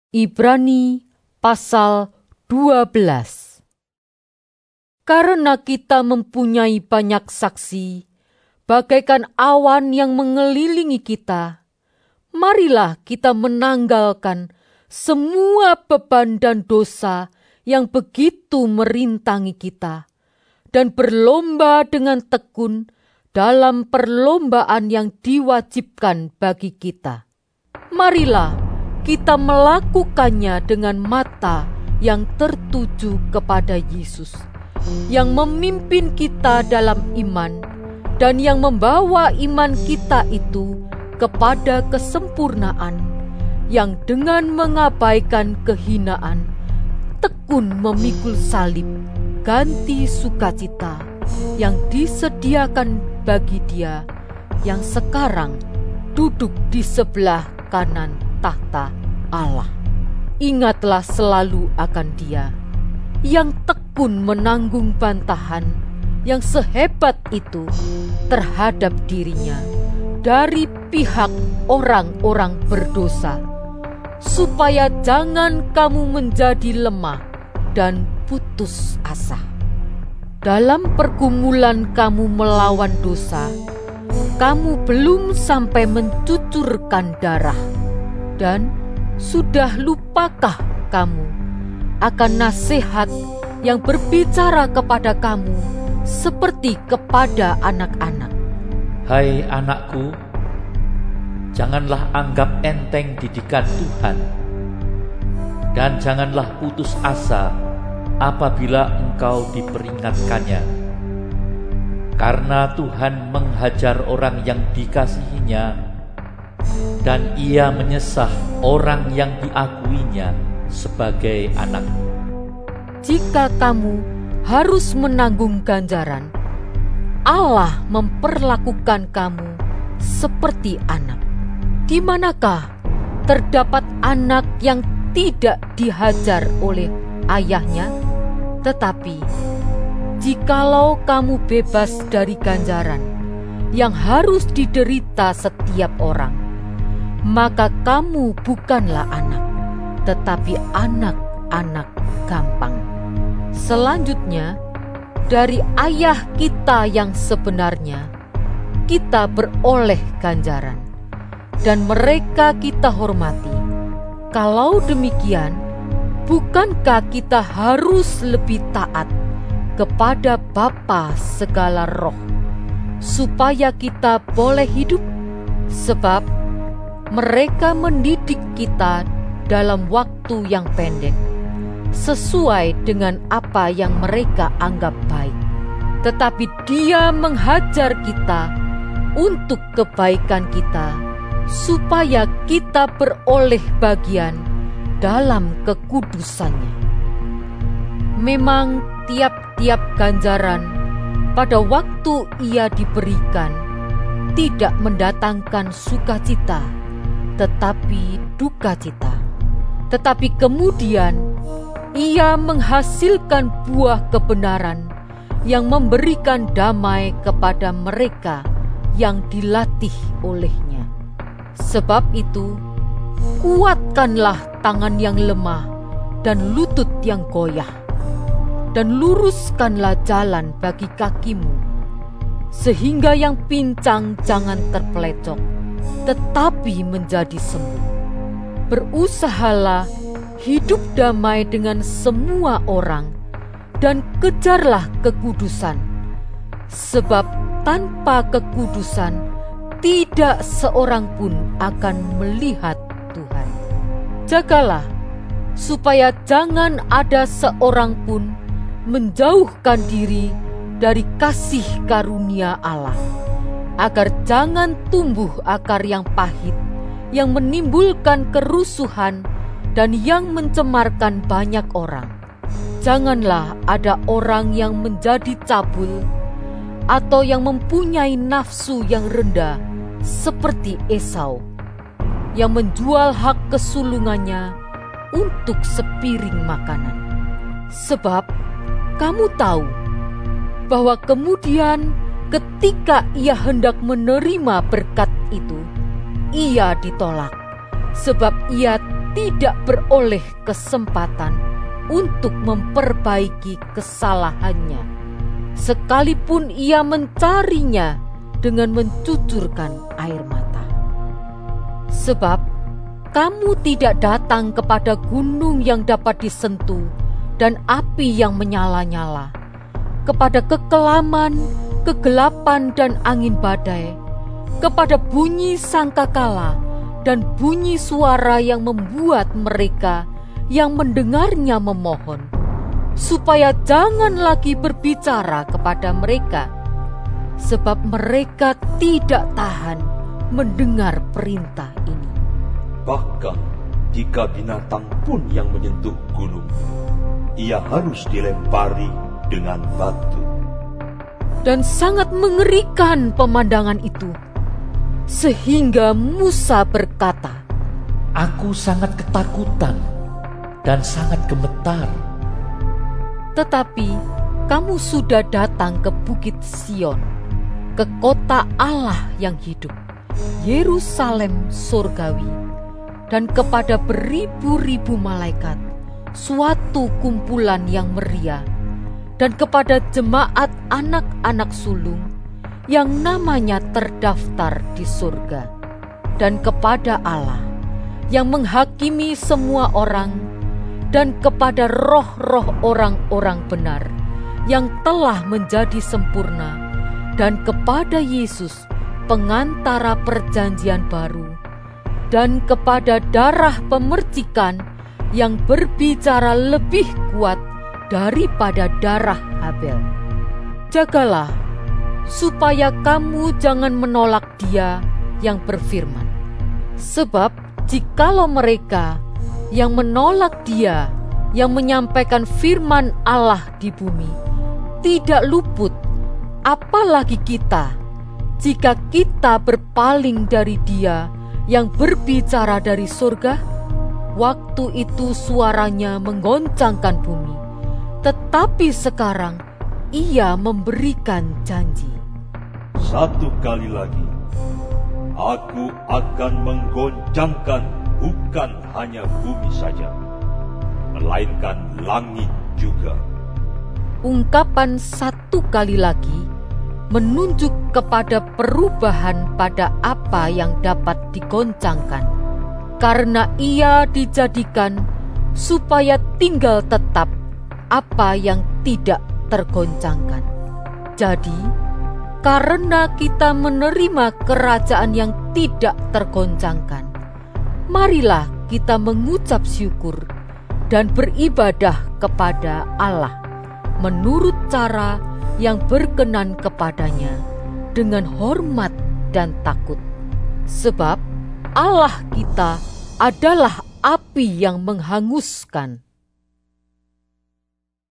Ibrani pasal 12. Karena kita mempunyai banyak saksi, bagaikan awan yang mengelilingi kita, marilah kita menanggalkan semua beban dan dosa yang begitu merintangi kita, dan berlomba dengan tekun dalam perlombaan yang diwajibkan bagi kita. Marilah kita melakukannya dengan mata yang tertuju kepada Yesus, yang memimpin kita dalam iman dan yang membawa iman kita itu kepada kesempurnaan, yang dengan mengabaikan kehinaan tekun memikul salib ganti sukacita yang disediakan bagi Dia yang sekarang duduk di sebelah kanan tahta Allah. Ingatlah selalu akan Dia yang tekun menanggung bantahan yang sehebat itu terhadap dirinya dari pihak orang-orang berdosa, supaya jangan kamu menjadi lemah dan putus asa. Dalam pergumulan kamu melawan dosa, kamu belum sampai mencucurkan darah, dan sudah lupakah kamu akan nasihat yang berbicara kepada kamu seperti kepada anak-anak? Hai anakku, janganlah anggap enteng didikan Tuhan, dan janganlah putus asa apabila engkau diperingatkannya. Karena Tuhan menghajar orang yang dikasihinya, dan Ia menyesah orang yang diakuinya sebagai anak. Jika kamu harus menanggung ganjaran, Allah memperlakukan kamu seperti anak. Di manakah terdapat anak yang tidak dihajar oleh ayahnya? Tetapi jikalau kamu bebas dari ganjaran yang harus diderita setiap orang, maka kamu bukanlah anak, tetapi anak-anak gampang. Selanjutnya, dari ayah kita yang sebenarnya, kita beroleh ganjaran, dan mereka kita hormati. Kalau demikian, bukankah kita harus lebih taat kepada Bapa segala roh, supaya kita boleh hidup? Sebab mereka mendidik kita dalam waktu yang pendek, sesuai dengan apa yang mereka anggap baik. Tetapi Dia menghajar kita untuk kebaikan kita, supaya kita beroleh bagian dalam kekudusannya. Memang tiap-tiap ganjaran pada waktu ia diberikan tidak mendatangkan sukacita, tetapi duka cita. Tetapi kemudian ia menghasilkan buah kebenaran yang memberikan damai kepada mereka yang dilatih olehnya. Sebab itu, kuatkanlah tangan yang lemah dan lutut yang goyah, dan luruskanlah jalan bagi kakimu, sehingga yang pincang jangan terpelecok, tetapi menjadi sembuh. Berusahalah hidup damai dengan semua orang, dan kejarlah kekudusan, sebab tanpa kekudusan tidak seorang pun akan melihat Tuhan. Jagalah supaya jangan ada seorang pun menjauhkan diri dari kasih karunia Allah, agar jangan tumbuh akar yang pahit, yang menimbulkan kerusuhan dan yang mencemarkan banyak orang. Janganlah ada orang yang menjadi cabul, atau yang mempunyai nafsu yang rendah seperti Esau, yang menjual hak kesulungannya untuk sepiring makanan. Sebab kamu tahu bahwa kemudian ketika ia hendak menerima berkat itu, ia ditolak, sebab ia tidak beroleh kesempatan untuk memperbaiki kesalahannya, sekalipun ia mencarinya dengan mencucurkan air mata. Sebab kamu tidak datang kepada gunung yang dapat disentuh dan api yang menyala-nyala, kepada kekelaman, kegelapan dan angin badai, kepada bunyi sangkakala dan bunyi suara yang membuat mereka yang mendengarnya memohon, supaya jangan lagi berbicara kepada mereka, sebab mereka tidak tahan mendengar perintah ini. Bahkan jika binatang pun yang menyentuh gunung, ia harus dilempari dengan batu. Dan sangat mengerikan pemandangan itu, sehingga Musa berkata, Aku sangat ketakutan dan sangat gemetar. Tetapi kamu sudah datang ke Bukit Sion, ke kota Allah yang hidup, Yerusalem surgawi, dan kepada beribu-ribu malaikat, suatu kumpulan yang meriah, dan kepada jemaat anak-anak sulung yang namanya terdaftar di surga, dan kepada Allah yang menghakimi semua orang, dan kepada roh-roh orang-orang benar yang telah menjadi sempurna, dan kepada Yesus pengantara perjanjian baru, dan kepada darah pemercikan yang berbicara lebih kuat daripada darah Habel. Jagalah supaya kamu jangan menolak Dia yang berfirman. Sebab jikalau mereka yang menolak Dia yang menyampaikan firman Allah di bumi tidak luput, apalagi kita, jika kita berpaling dari Dia yang berbicara dari surga. Waktu itu suaranya menggoncangkan bumi, tetapi sekarang Ia memberikan janji. Satu kali lagi, Aku akan menggoncangkan bukan hanya bumi saja, melainkan langit juga. Ungkapan satu kali lagi menunjuk kepada perubahan pada apa yang dapat digoncangkan, karena Ia dijadikan supaya tinggal tetap apa yang tidak tergoncangkan. Jadi, karena kita menerima kerajaan yang tidak tergoncangkan, marilah kita mengucap syukur dan beribadah kepada Allah menurut cara yang berkenan kepadanya dengan hormat dan takut. Sebab Allah kita adalah api yang menghanguskan.